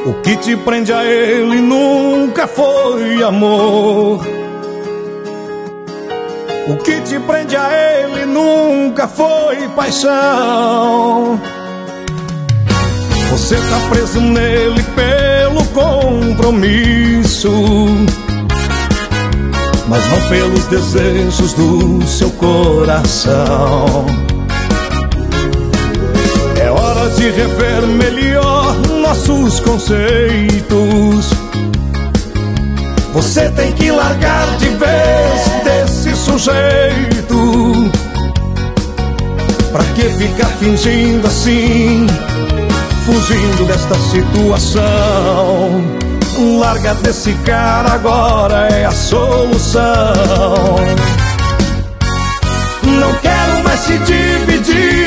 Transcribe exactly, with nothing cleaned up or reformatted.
O que te prende a ele nunca foi amor. O que te prende a ele nunca foi paixão. Você tá preso nele pelo compromisso, mas não pelos desejos do seu coração. É hora de rever melhor nossos conceitos. Você tem que largar de vez desse sujeito. Pra que ficar fingindo assim, fugindo desta situação? Larga desse cara agora, é a solução. Não quero mais se dividir